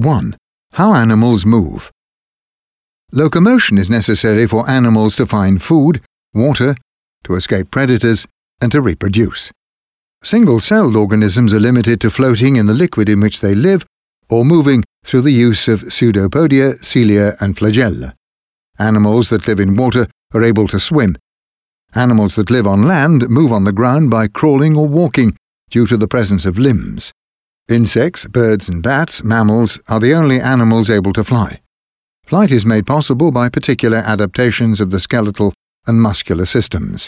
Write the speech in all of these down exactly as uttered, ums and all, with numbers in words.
one. How animals move. Locomotion is necessary for animals to find food, water, to escape predators, and to reproduce. Single-celled organisms are limited to floating in the liquid in which they live or moving through the use of pseudopodia, cilia, and flagella. Animals that live in water are able to swim. Animals that live on land move on the ground by crawling or walking due to the presence of limbs. Insects, birds and bats, mammals, are the only animals able to fly. Flight is made possible by particular adaptations of the skeletal and muscular systems.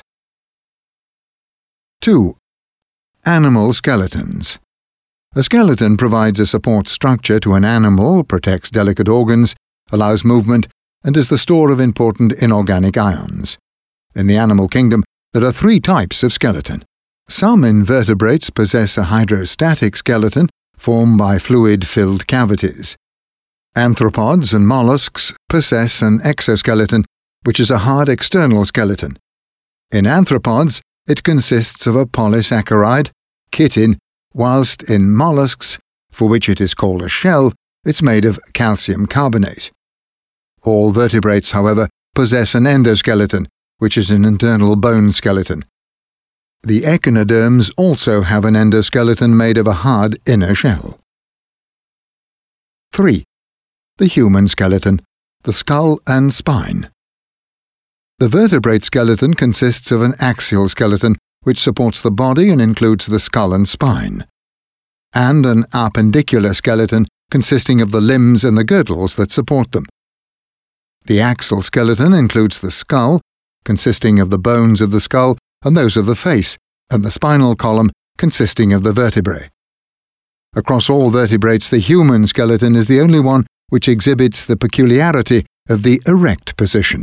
two. Animal skeletons. A skeleton provides a support structure to an animal, protects delicate organs, allows movement, and is the store of important inorganic ions. In the animal kingdom, there are three types of skeleton. Some invertebrates possess a hydrostatic skeleton formed by fluid-filled cavities. Arthropods and mollusks possess an exoskeleton, which is a hard external skeleton. In arthropods, it consists of a polysaccharide, chitin, whilst in mollusks, for which it is called a shell, it's made of calcium carbonate. All vertebrates, however, possess an endoskeleton, which is an internal bone skeleton. The echinoderms also have an endoskeleton made of a hard inner shell. three. The human skeleton, the skull and spine. The vertebrate skeleton consists of an axial skeleton, which supports the body and includes the skull and spine, and an appendicular skeleton consisting of the limbs and the girdles that support them. The axial skeleton includes the skull, consisting of the bones of the skull and those of the face, and the spinal column consisting of the vertebrae. Across all vertebrates, the human skeleton is the only one which exhibits the peculiarity of the erect position.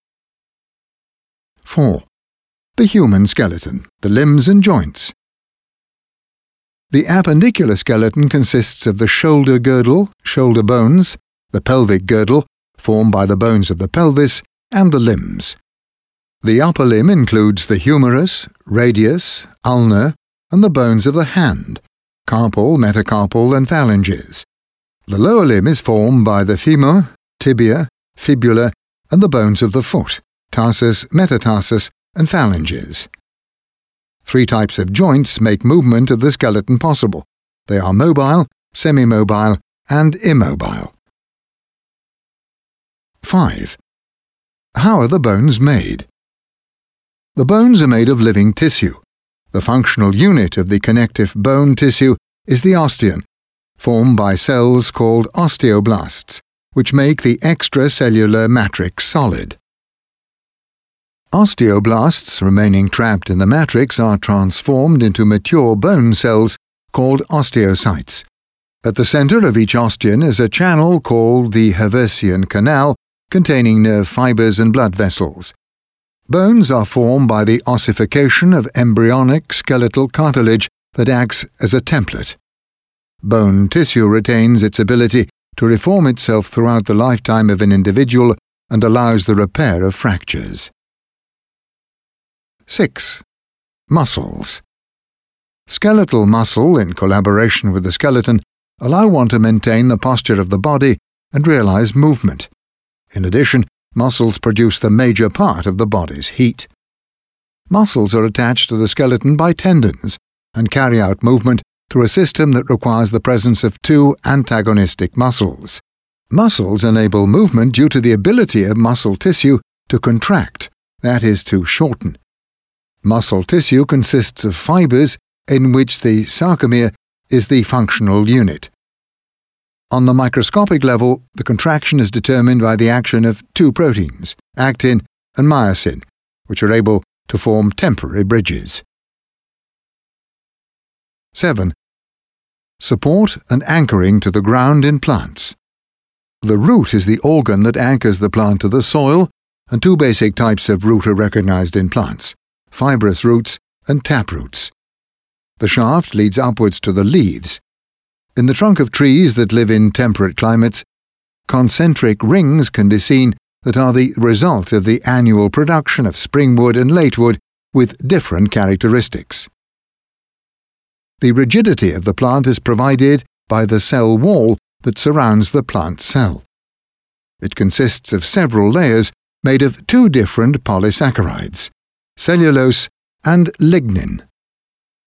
four. The human skeleton, the limbs and joints. The appendicular skeleton consists of the shoulder girdle, shoulder bones, the pelvic girdle, formed by the bones of the pelvis, and the limbs. The upper limb includes the humerus, radius, ulna, and the bones of the hand, carpal, metacarpal, and phalanges. The lower limb is formed by the femur, tibia, fibula, and the bones of the foot, tarsus, metatarsus, and phalanges. Three types of joints make movement of the skeleton possible. They are mobile, semi-mobile, and immobile. five. How are the bones made? The bones are made of living tissue. The functional unit of the connective bone tissue is the osteon, formed by cells called osteoblasts, which make the extracellular matrix solid. Osteoblasts remaining trapped in the matrix are transformed into mature bone cells called osteocytes. At the center of each osteon is a channel called the Haversian canal, containing nerve fibers and blood vessels. Bones are formed by the ossification of embryonic skeletal cartilage that acts as a template. Bone tissue retains its ability to reform itself throughout the lifetime of an individual and allows the repair of fractures. six. Muscles. Skeletal muscle, in collaboration with the skeleton, allow one to maintain the posture of the body and realize movement. In addition, muscles produce the major part of the body's heat. Muscles are attached to the skeleton by tendons and carry out movement through a system that requires the presence of two antagonistic muscles. Muscles enable movement due to the ability of muscle tissue to contract, that is, to shorten. Muscle tissue consists of fibers in which the sarcomere is the functional unit. On the microscopic level, the contraction is determined by the action of two proteins, actin and myosin, which are able to form temporary bridges. seven. Support and anchoring to the ground in plants. The root is the organ that anchors the plant to the soil, and two basic types of root are recognized in plants: fibrous roots and taproots. The shaft leads upwards to the leaves. In the trunk of trees that live in temperate climates, concentric rings can be seen that are the result of the annual production of springwood and latewood with different characteristics. The rigidity of the plant is provided by the cell wall that surrounds the plant cell. It consists of several layers made of two different polysaccharides, cellulose and lignin.